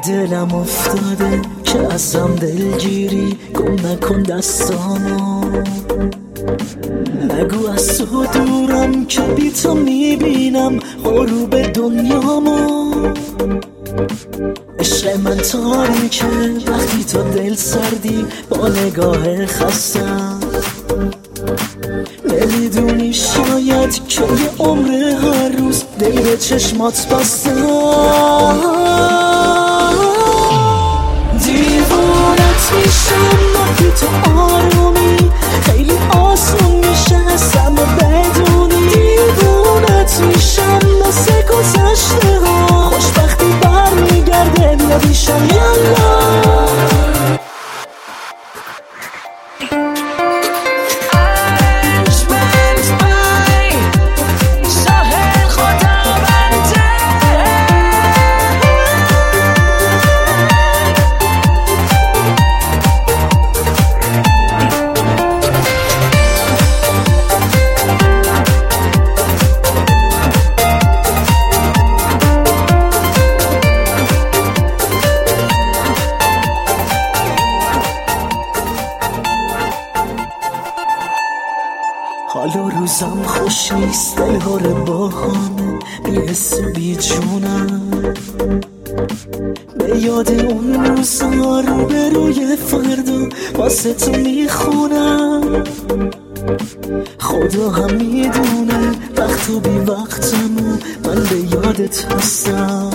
دلم افتاده که ازم دلگیری، گم نکن دستامو. نگو از تو دورم که بی تو میبینم غروب دنیامو. عشق من تاریکه وقتی تو دل سردی با نگاه خستم. نمیدونی شاید که یه عمر هر روز دل به چشمات بستم. دیوونت میشم وقتی تو آرومی، خیلی آسون میشه اصلا بدونی. دیوونت میشم مثل گذشته ها، خوشبختی برمیگرده بیا بیشم یالا. حالا روزم خوش نیست، دلهاره باهامه بی حس و بی جونم. به یاد اون روزا رو به روی فردا واسه تو میخونم. خدا هم میدونه وقت و بی وقتمو من به یادت هستم.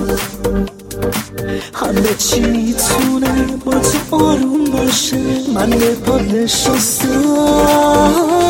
همه چی میتونه با تو آروم باشه، من به پا نشستم.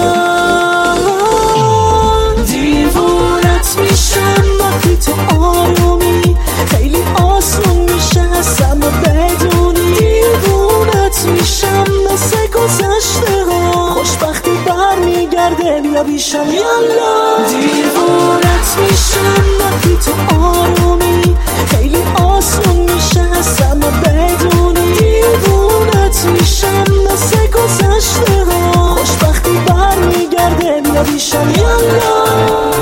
دیوونت میشم وقتی تو آرومی، خیلی آسون میشه اصلا بدونی. دیوونت میشم مثل گذشته ها، خوشبختی برمیگرده بیا بیشم یالا. دیوونت میشم وقتی تو آرومی، خیلی آسون میشه اصلا بدونی. دیوونت میشم مثل گذشته ها، خوشبختی برمیگرده بیا بیشم یالا.